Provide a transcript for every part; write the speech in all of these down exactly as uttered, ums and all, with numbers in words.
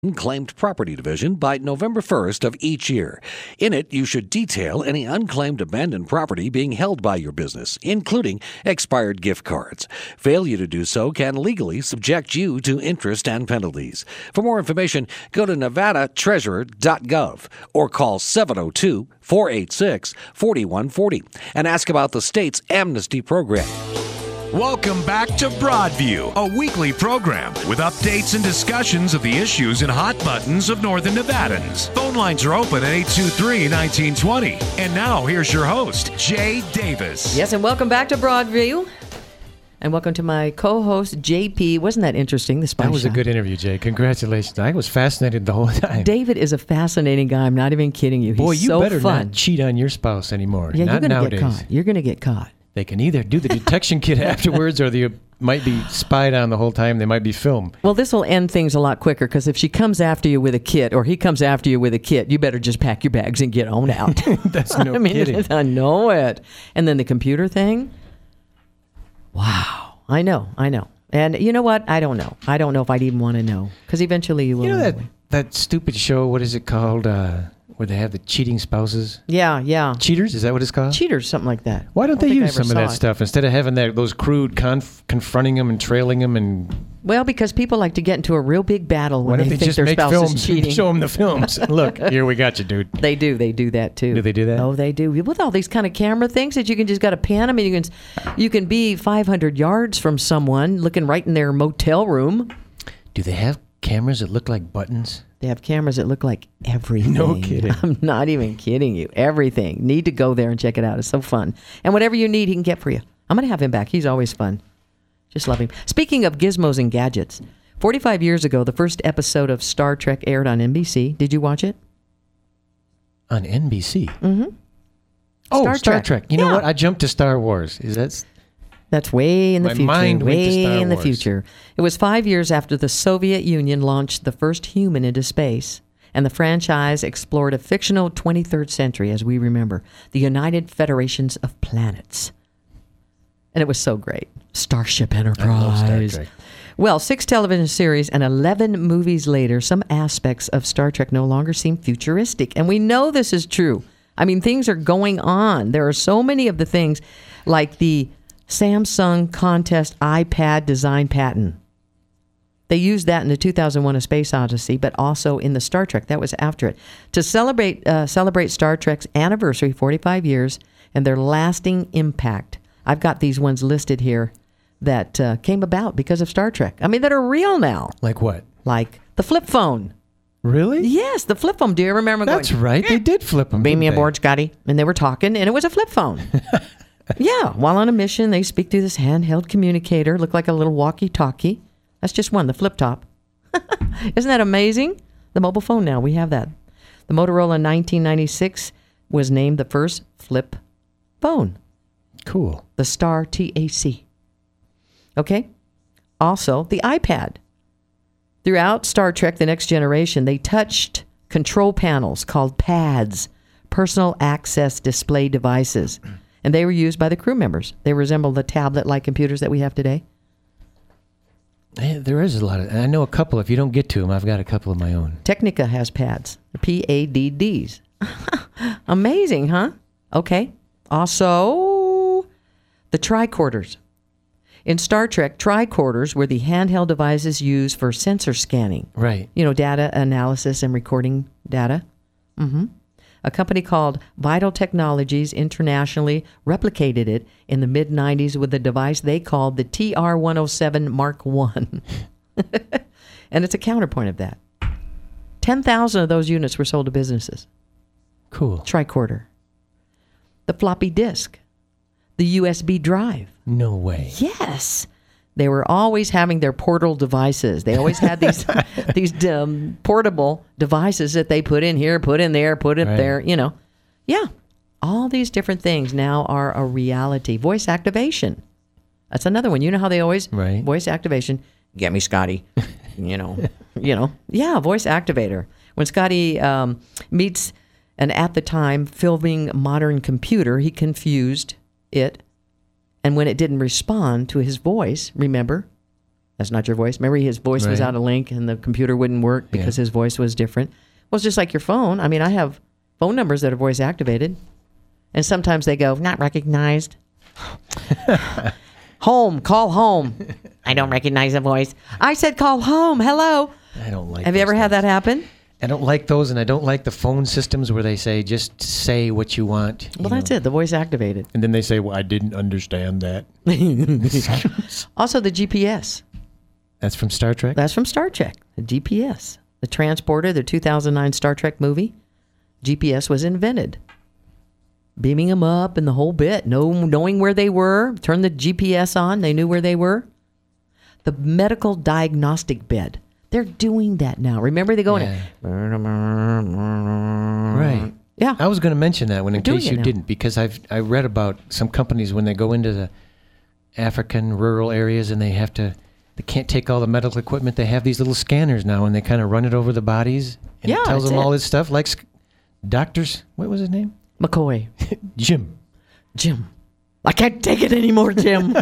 Unclaimed Property Division by November first of each year. In it, you should detail any unclaimed abandoned property being held by your business, including expired gift cards. Failure to do so can legally subject you to interest and penalties. For more information, go to nevada treasurer dot gov or call seven oh two, four eight six, four one four oh and ask about the state's amnesty program. Welcome back to Broadview, a weekly program with updates and discussions of the issues and hot buttons of Northern Nevadans. Phone lines are open at eight two three, one nine two zero. And now, here's your host, Jay Davis. Yes, and welcome back to Broadview. And welcome to my co-host, J P. Wasn't that interesting, the spy That was shot? a good interview, Jay. Congratulations. I was fascinated the whole time. David is a fascinating guy. I'm not even kidding you. He's Boy, you so better fun. not cheat on your spouse anymore. Yeah, not you're going to nowadays. get caught. You're going to get caught. They can either do the detection kit afterwards or they might be spied on the whole time. They might be filmed. Well, this will end things a lot quicker because if she comes after you with a kit or he comes after you with a kit, you better just pack your bags and get on out. That's no I mean, kidding. I know it. And then the computer thing. Wow. I know. I know. And you know what? I don't know. I don't know if I'd even want to know because eventually you will. You know that, anyway. that stupid show, what is it called, uh, where they have the cheating spouses? Yeah, yeah. Cheaters? Is that what it's called? Cheaters, something like that. Why don't I they think I use ever some of that saw it. stuff instead of having that those crude conf- confronting them and trailing them and Well, because people like to get into a real big battle why when don't they they think just their make spouse films is and cheating. show them the films? Look, here we got you, dude. They do. They do that too. Do they do that? Oh, they do. With all these kind of camera things that you can just got to pan them, and you can you can be five hundred yards from someone looking right in their motel room. Do they have cameras that look like buttons? They have cameras that look like everything. No kidding. I'm not even kidding you. Everything. Need to go there and check it out. It's so fun. And whatever you need, he can get for you. I'm going to have him back. He's always fun. Just love him. Speaking of gizmos and gadgets, forty-five years ago, the first episode of Star Trek aired on N B C. Did you watch it? On N B C? Mm-hmm. Oh, Star Star, Trek. Trek. You know Yeah. what? I jumped to Star Wars. Is that... That's way in the My future. mind went to way Star in the Wars. future. It was five years after the Soviet Union launched the first human into space, and the franchise explored a fictional twenty-third century, as we remember, the United Federations of Planets. And it was so great. Starship Enterprise. I love Star Trek. Well, six television series and eleven movies later, some aspects of Star Trek no longer seem futuristic. And we know this is true. I mean, things are going on. There are so many of the things like the Samsung contest iPad design patent. They used that in the two thousand one A Space Odyssey, but also in the Star Trek. That was after it. To celebrate uh, celebrate Star Trek's anniversary, forty-five years, and their lasting impact. I've got these ones listed here that uh, came about because of Star Trek. I mean, that are real now. Like what? Like the flip phone. Really? Yes, the flip phone. Do you remember going, That's right. They did flip them. beam me didn't they? aboard, Scotty? And they were talking, and it was a flip phone. Yeah, while on a mission, they speak through this handheld communicator, look like a little walkie-talkie. That's just one, the flip top. Isn't that amazing? The mobile phone now, we have that. The Motorola nineteen ninety-six was named the first flip phone, Cool. the Star T A C. Okay? Also, the iPad. Throughout Star Trek The Next Generation, they touched control panels called pads, personal access display devices. And they were used by the crew members. They resemble the tablet-like computers that we have today. Yeah, there is a lot of... I know a couple. If you don't get to them, I've got a couple of my own. Technica has pads, the P A D Ds. Amazing, huh? Okay. Also, the tricorders. In Star Trek, tricorders were the handheld devices used for sensor scanning. Right. You know, data analysis and recording data. Mm-hmm. A company called Vital Technologies internationally replicated it in the mid nineties with a device they called the T R one oh seven Mark one. And it's a counterpoint of that. ten thousand of those units were sold to businesses. Cool. Tricorder. The floppy disk. The U S B drive. No way. Yes. They were always having their portal devices. They always had these these um, portable devices that they put in here, put in there, put it Right. there, you know. Yeah. All these different things now are a reality. Voice activation. That's another one. You know how they always Right. voice activation. Get me, Scotty. you know. You know. Yeah, voice activator. When Scotty um, meets an at the time filming modern computer, he confused it. And when it didn't respond to his voice, remember, That's not your voice. Remember, his voice was Right. out of link and the computer wouldn't work because Yeah. his voice was different. Well, it's just like your phone. I mean, I have phone numbers that are voice activated, and sometimes they go, not recognized. Home, call home. I don't recognize the voice. I said call home. Hello. I don't like Have you those ever had things. that happen? I don't like those, and I don't like the phone systems where they say, just say what you want. you Well, that's know. it. The voice activated. And then they say, well, I didn't understand that. Also, the G P S. That's from Star Trek? That's from Star Trek. The G P S. The transporter, the two thousand nine Star Trek movie. G P S was invented. Beaming them up and the whole bit. No, knowing where they were. Turn the G P S on. They knew where they were. The medical diagnostic bed. They're doing that now. Remember, they go in. Right. Yeah. I was going to mention that one in They're doing case it you now. didn't, because I've I read about some companies when they go into the African rural areas and they have to, they can't take all the medical equipment. They have these little scanners now, and they kind of run it over the bodies, and Yeah, it tells that's them all it. this stuff. Like sc- doctors, what was his name? McCoy. Jim. Jim. I can't take it anymore, Jim.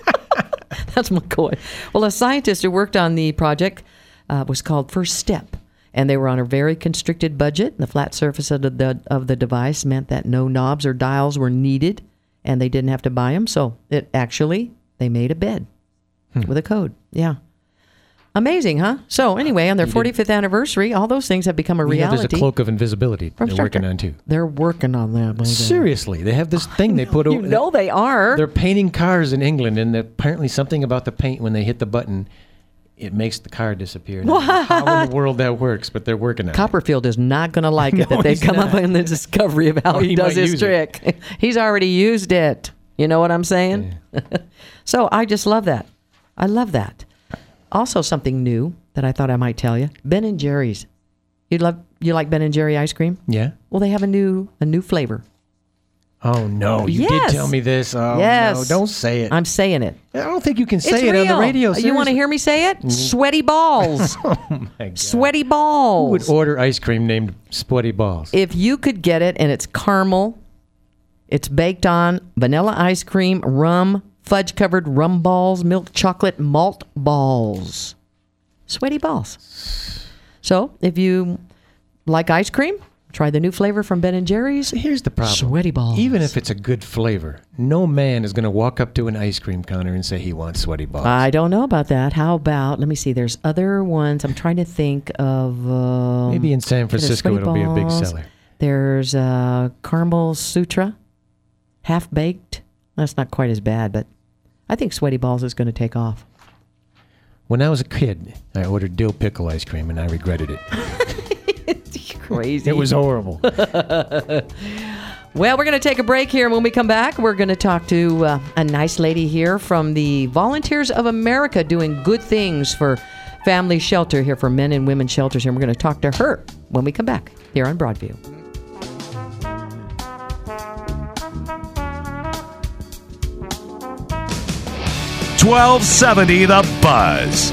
That's McCoy. Well, a scientist who worked on the project uh, was called First Step, and they were on a very constricted budget. The flat surface of the, the of the device meant that no knobs or dials were needed, and they didn't have to buy them. So it actually, they made a bed with a code. Yeah. Amazing, huh? So anyway, on their forty-fifth anniversary, all those things have become a You know, reality. there's a cloak of invisibility From they're Star working Trek. on too. They're working on that. by the way. Seriously, they have this thing they put You over. know they are. They're painting cars in England, and apparently something about the paint when they hit the button, it makes the car disappear. Now, how in the world that works? But they're working on it. Copperfield is not going to like it No, that they've he's come up not. with the discovery of how Or he, he does might his use it. trick. He's already used it. You know what I'm saying? So I just love that. I love that. Also, something new that I thought I might tell you: Ben and Jerry's. You love you like Ben and Jerry ice cream? Yeah. Well, they have a new a new flavor. Oh no! You Yes. did tell me this. Oh Yes. no! Don't say it. I'm saying it. I don't think you can say It's it real. on the radio. You want to seriously. hear me say it? Sweaty balls. Oh my God. Sweaty Who balls. would order ice cream named Sweaty Balls? If you could get it and it's caramel, it's baked on vanilla ice cream, rum, fudge covered rum balls, milk chocolate malt balls. Sweaty balls. So if you like ice cream, try the new flavor from Ben and Jerry's. Here's the problem. Sweaty balls. Even if it's a good flavor, no man is going to walk up to an ice cream counter and say he wants Sweaty Balls. I don't know about that. How about, let me see, there's other ones. I'm trying to think of. Um, Maybe in San there's Francisco Sweaty it'll be a big Balls. seller. There's uh, Caramel Sutra, half baked. That's not quite as bad, but I think Sweaty Balls is going to take off. When I was a kid, I ordered dill pickle ice cream and I regretted it. Crazy. It was horrible. Well, we're going to take a break here. And when we come back, we're going to talk to uh, a nice lady here from the Volunteers of America doing good things for family shelter here, for men and women shelters here. And we're going to talk to her when we come back here on Broadview. twelve seventy The Buzz.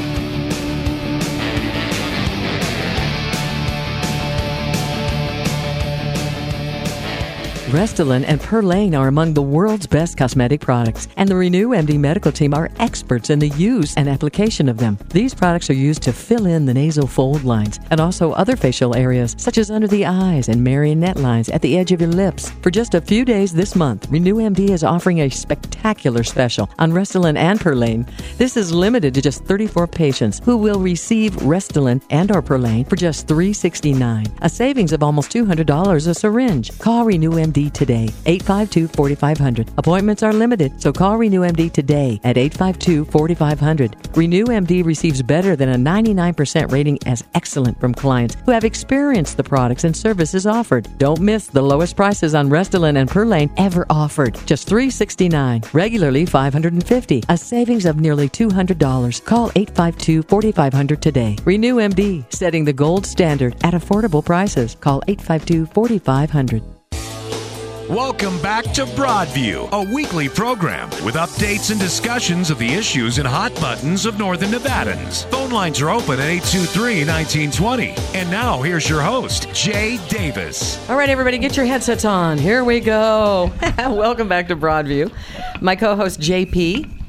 Restylane and Perlane are among the world's best cosmetic products, and the Renew M D medical team are experts in the use and application of them. These products are used to fill in the nasal fold lines and also other facial areas, such as under the eyes and marionette lines at the edge of your lips. For just a few days this month, Renew M D is offering a spectacular special on Restylane and Perlane. This is limited to just thirty-four patients who will receive Restylane and or Perlane for just three hundred sixty-nine dollars, a savings of almost two hundred dollars a syringe. Call Renew M D today, eight five two, four five zero zero. Appointments are limited, so call Renew M D today at eight five two, four five zero zero. Renew M D receives better than a ninety-nine percent rating as excellent from clients who have experienced the products and services offered. Don't miss the lowest prices on Restylane and Perlane ever offered. Just three hundred sixty-nine dollars, regularly five hundred fifty dollars, a savings of nearly two hundred dollars. Call eight five two, four five zero zero today. Renew M D, setting the gold standard at affordable prices. Call eight five two, four five zero zero. Welcome back to Broadview, a weekly program with updates and discussions of the issues and hot buttons of Northern Nevadans. Phone lines are open at eight two three, one nine two zero. And now here's your host, Jay Davis. All right, everybody, get your headsets on. Here we go. Welcome back to Broadview. My co-host, J P.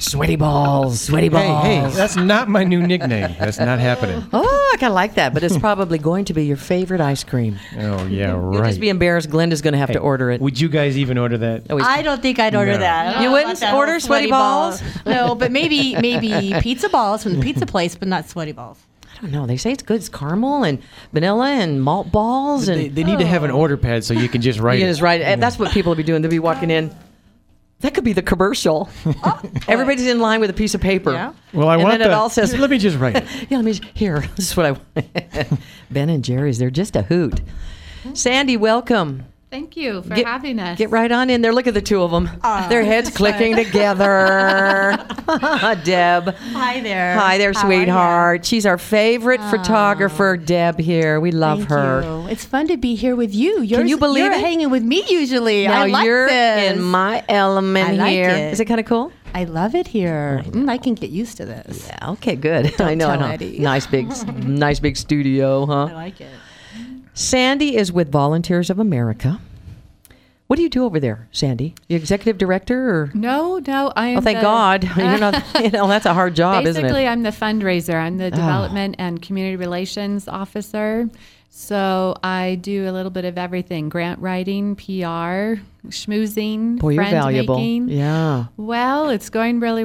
Sweaty balls, sweaty Hey, balls. hey, that's not my new nickname. That's not happening. Oh, I kind of like that, but it's probably going to be your favorite ice cream. Oh, yeah, You'll right. just be embarrassed. Glenda's going to have Hey, to order it. Would you guys even order that? Oh, he's- I don't think I'd order No. that. I don't You know wouldn't about that order whole sweaty balls? No, but maybe maybe pizza balls from the pizza place, but not sweaty balls. I don't know. They say it's good. It's caramel and vanilla and malt balls. And They, they need to have an order pad so you can just write you it. just write it. And that's what people will be doing. They'll be walking in. That could be the commercial. Everybody's in line with a piece of paper. Yeah. Well, I and want then the, it all says, let me just write it. yeah, let me, here, this is what I want. Ben and Jerry's, they're just a hoot. Sandy, welcome. Thank you for Get- having us. Get right on in there. Look at the two of them. Their heads clicking together. Deb. Hi there. Hi there, How are ya? sweetheart. She's our favorite photographer, Deb, here. We love Thank her. you. It's fun to be here with you. You're, you believe you're it? hanging with me usually. Now I like you're this. in my element I like here. it. Is it kind of cool? I love it here. Mm, I can get used to this. Yeah, okay, good. I know, I tell know. Eddie. Nice big, nice big studio, huh? I like it. Sandy is with Volunteers of America. What do you do over there, Sandy? You executive director, or? No, no, I am. Oh, thank the- God! You're not. You know, that's a hard job, isn't Basically, it? I'm the fundraiser. I'm the development and community relations officer. So I do a little bit of everything: grant writing, P R, schmoozing, Boy, you're friend valuable. making. Yeah. Well, it's going really